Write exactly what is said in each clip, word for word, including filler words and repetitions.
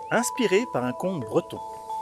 Inspiré par un conte breton.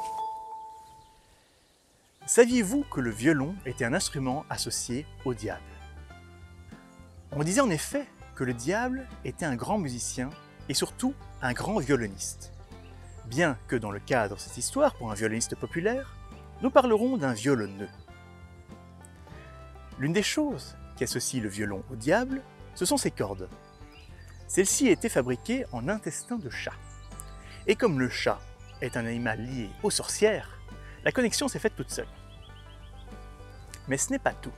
Saviez-vous que le violon était un instrument associé au diable? On disait en effet que le diable était un grand musicien et surtout un grand violoniste. Bien que dans le cadre de cette histoire, pour un violoniste populaire, nous parlerons d'un violonneux. L'une des choses qui associe le violon au diable, ce sont ses cordes. Celles-ci étaient fabriquées en intestin de chat. Et comme le chat est un animal lié aux sorcières, la connexion s'est faite toute seule. Mais ce n'est pas tout.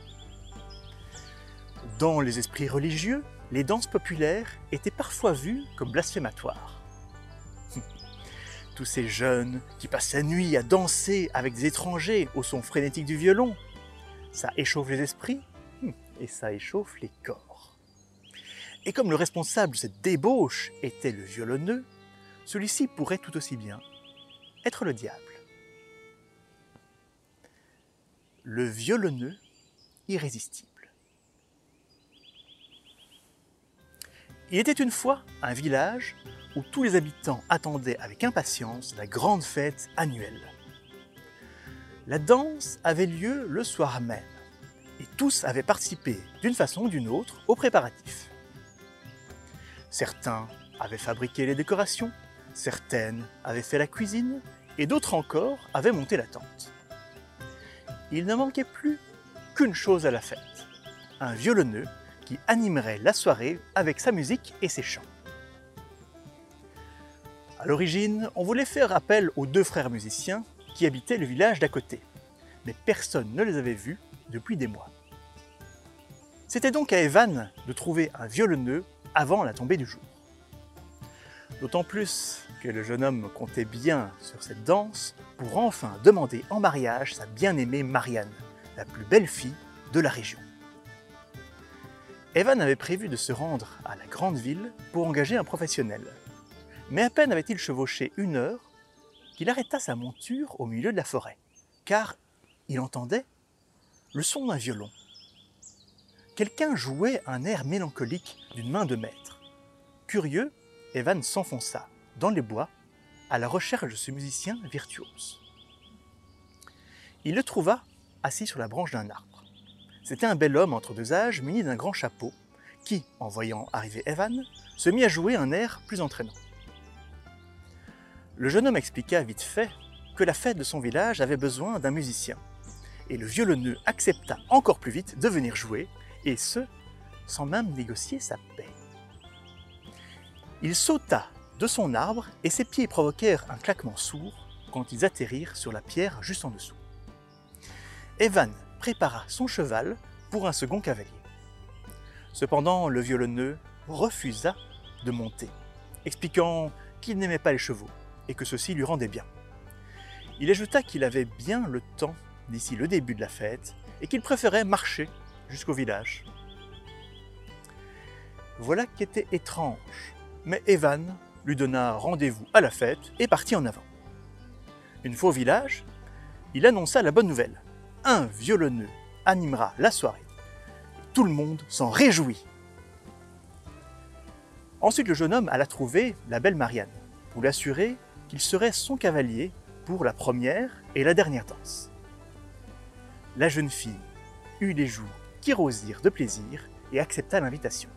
Dans les esprits religieux, les danses populaires étaient parfois vues comme blasphématoires. Tous ces jeunes qui passent la nuit à danser avec des étrangers au son frénétique du violon, ça échauffe les esprits et ça échauffe les corps. Et comme le responsable de cette débauche était le violonneux, celui-ci pourrait tout aussi bien être le diable. Le violonneux irrésistible. Il était une fois un village où tous les habitants attendaient avec impatience la grande fête annuelle. La danse avait lieu le soir même et tous avaient participé d'une façon ou d'une autre aux préparatifs. Certains avaient fabriqué les décorations, certaines avaient fait la cuisine et d'autres encore avaient monté la tente. Il ne manquait plus qu'une chose à la fête, un violonneux qui animerait la soirée avec sa musique et ses chants. À l'origine, on voulait faire appel aux deux frères musiciens qui habitaient le village d'à côté, mais personne ne les avait vus depuis des mois. C'était donc à Evan de trouver un violonneux avant la tombée du jour. D'autant plus que le jeune homme comptait bien sur cette danse pour enfin demander en mariage sa bien-aimée Marianne, la plus belle fille de la région. Evan avait prévu de se rendre à la grande ville pour engager un professionnel. Mais à peine avait-il chevauché une heure qu'il arrêta sa monture au milieu de la forêt, car il entendait le son d'un violon. Quelqu'un jouait un air mélancolique d'une main de maître. Curieux, Evan s'enfonça dans les bois à la recherche de ce musicien virtuose. Il le trouva assis sur la branche d'un arbre. C'était un bel homme entre deux âges muni d'un grand chapeau qui, en voyant arriver Evan, se mit à jouer un air plus entraînant. Le jeune homme expliqua vite fait que la fête de son village avait besoin d'un musicien et le violonneux accepta encore plus vite de venir jouer et ce, sans même négocier sa paie. Il sauta de son arbre et ses pieds provoquèrent un claquement sourd quand ils atterrirent sur la pierre juste en dessous. Evan prépara son cheval pour un second cavalier. Cependant, le violonneux refusa de monter, expliquant qu'il n'aimait pas les chevaux et que ceci lui rendait bien. Il ajouta qu'il avait bien le temps d'ici le début de la fête et qu'il préférait marcher jusqu'au village. Voilà qui était étrange. Mais Evan lui donna rendez-vous à la fête et partit en avant. Une fois au village, il annonça la bonne nouvelle. Un violonneux animera la soirée. Tout le monde s'en réjouit. Ensuite, le jeune homme alla trouver la belle Marianne pour lui assurer qu'il serait son cavalier pour la première et la dernière danse. La jeune fille eut les joues qui rosirent de plaisir et accepta l'invitation.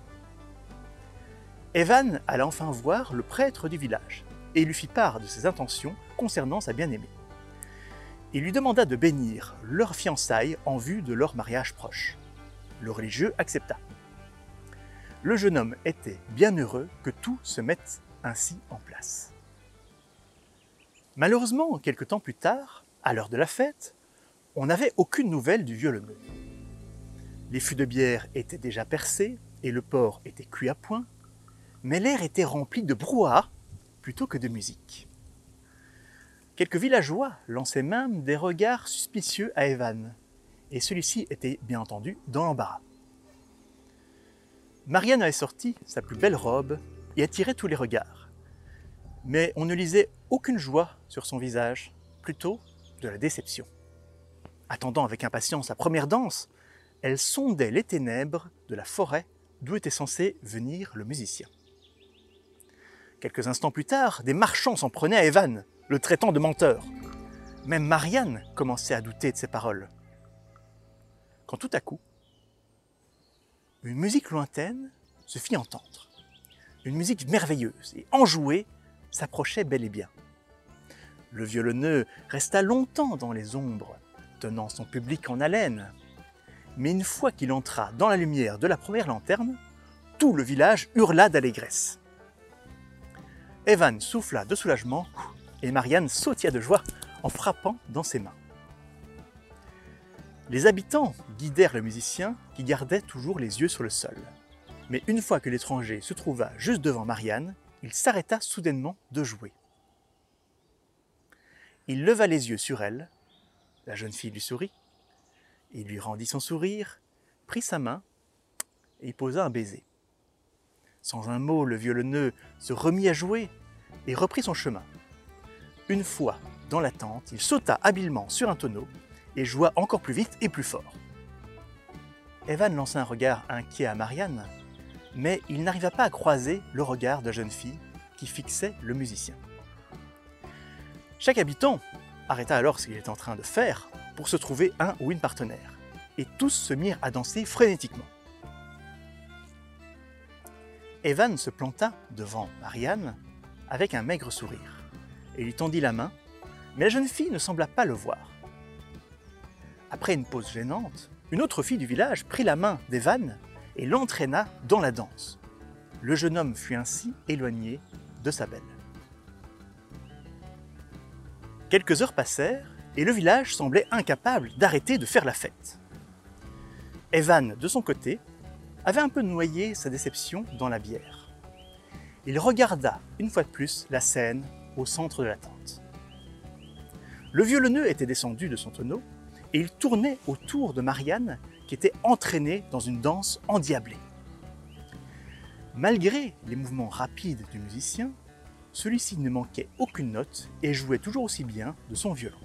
Evan alla enfin voir le prêtre du village et lui fit part de ses intentions concernant sa bien-aimée. Il lui demanda de bénir leurs fiançailles en vue de leur mariage proche. Le religieux accepta. Le jeune homme était bien heureux que tout se mette ainsi en place. Malheureusement, quelque temps plus tard, à l'heure de la fête, on n'avait aucune nouvelle du violonneux. Les fûts de bière étaient déjà percés et le porc était cuit à point, mais l'air était rempli de brouhaha plutôt que de musique. Quelques villageois lançaient même des regards suspicieux à Evan, et celui-ci était bien entendu dans l'embarras. Marianne avait sorti sa plus belle robe et attirait tous les regards, mais on ne lisait aucune joie sur son visage, plutôt de la déception. Attendant avec impatience la première danse, elle sondait les ténèbres de la forêt d'où était censé venir le musicien. Quelques instants plus tard, des marchands s'en prenaient à Evan, le traitant de menteur. Même Marianne commençait à douter de ses paroles. Quand tout à coup, une musique lointaine se fit entendre. Une musique merveilleuse et enjouée s'approchait bel et bien. Le violonneux resta longtemps dans les ombres, tenant son public en haleine. Mais une fois qu'il entra dans la lumière de la première lanterne, tout le village hurla d'allégresse. Evan souffla de soulagement et Marianne sautilla de joie en frappant dans ses mains. Les habitants guidèrent le musicien qui gardait toujours les yeux sur le sol. Mais une fois que l'étranger se trouva juste devant Marianne, il s'arrêta soudainement de jouer. Il leva les yeux sur elle, la jeune fille lui sourit, il lui rendit son sourire, prit sa main et y posa un baiser. Sans un mot, le violonneux se remit à jouer et reprit son chemin. Une fois dans la tente, il sauta habilement sur un tonneau et joua encore plus vite et plus fort. Evan lança un regard inquiet à Marianne, mais il n'arriva pas à croiser le regard de la jeune fille qui fixait le musicien. Chaque habitant arrêta alors ce qu'il était en train de faire pour se trouver un ou une partenaire, et tous se mirent à danser frénétiquement. Evan se planta devant Marianne avec un maigre sourire et lui tendit la main, mais la jeune fille ne sembla pas le voir. Après une pause gênante, une autre fille du village prit la main d'Evan et l'entraîna dans la danse. Le jeune homme fut ainsi éloigné de sa belle. Quelques heures passèrent et le village semblait incapable d'arrêter de faire la fête. Evan, de son côté, avait un peu noyé sa déception dans la bière. Il regarda une fois de plus la scène au centre de la tente. Le violonneux était descendu de son tonneau et il tournait autour de Marianne qui était entraînée dans une danse endiablée. Malgré les mouvements rapides du musicien, celui-ci ne manquait aucune note et jouait toujours aussi bien de son violon.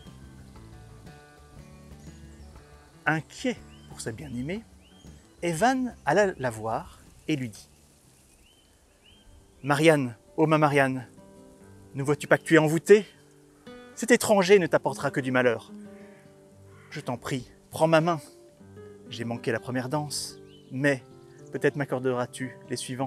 Inquiet pour sa bien-aimée, Evan alla la voir et lui dit « Marianne, ô ma Marianne, ne vois-tu pas que tu es envoûtée? Cet étranger ne t'apportera que du malheur. Je t'en prie, prends ma main. J'ai manqué la première danse, mais peut-être m'accorderas-tu les suivantes. »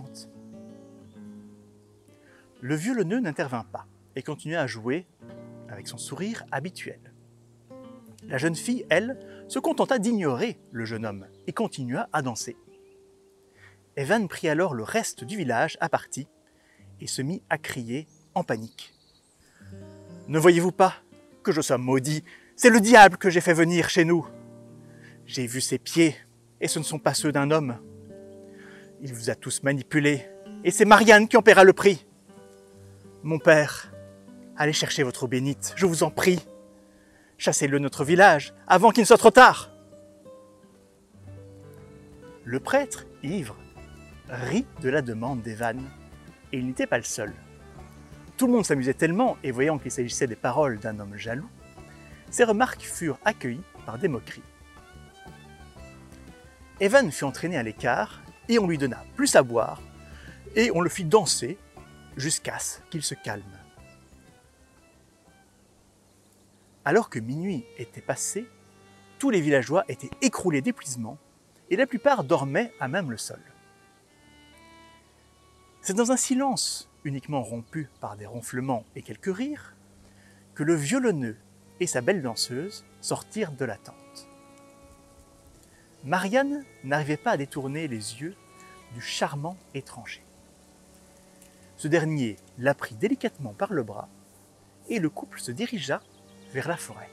Le violonneux n'intervint pas et continua à jouer avec son sourire habituel. La jeune fille, elle, se contenta d'ignorer le jeune homme et continua à danser. Evan prit alors le reste du village à partie et se mit à crier en panique. « Ne voyez-vous pas que je sois maudit? C'est le diable que j'ai fait venir chez nous. J'ai vu ses pieds et ce ne sont pas ceux d'un homme. Il vous a tous manipulés et c'est Marianne qui en paiera le prix. Mon père, allez chercher votre eau bénite, je vous en prie. Chassez-le de notre village avant qu'il ne soit trop tard. » Le prêtre, ivre, rit de la demande d'Evan et il n'était pas le seul. Tout le monde s'amusait tellement et voyant qu'il s'agissait des paroles d'un homme jaloux, ces remarques furent accueillies par des moqueries. Evan fut entraîné à l'écart et on lui donna plus à boire et on le fit danser jusqu'à ce qu'il se calme. Alors que minuit était passé, tous les villageois étaient écroulés d'épuisement et la plupart dormaient à même le sol. C'est dans un silence uniquement rompu par des ronflements et quelques rires que le violonneux et sa belle danseuse sortirent de la tente. Marianne n'arrivait pas à détourner les yeux du charmant étranger. Ce dernier la prit délicatement par le bras et le couple se dirigea vers la forêt.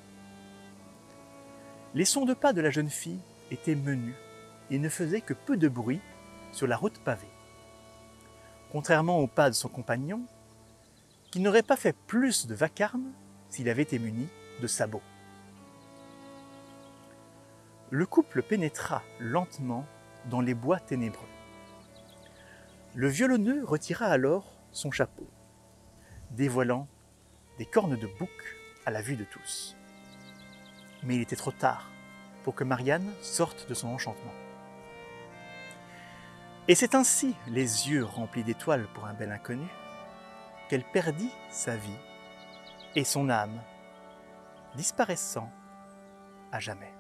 Les sons de pas de la jeune fille étaient menus et ne faisaient que peu de bruit sur la route pavée. Contrairement aux pas de son compagnon, qui n'aurait pas fait plus de vacarme s'il avait été muni de sabots. Le couple pénétra lentement dans les bois ténébreux. Le violonneux retira alors son chapeau, dévoilant des cornes de bouc à la vue de tous. Mais il était trop tard pour que Marianne sorte de son enchantement. Et c'est ainsi, les yeux remplis d'étoiles pour un bel inconnu, qu'elle perdit sa vie et son âme, disparaissant à jamais.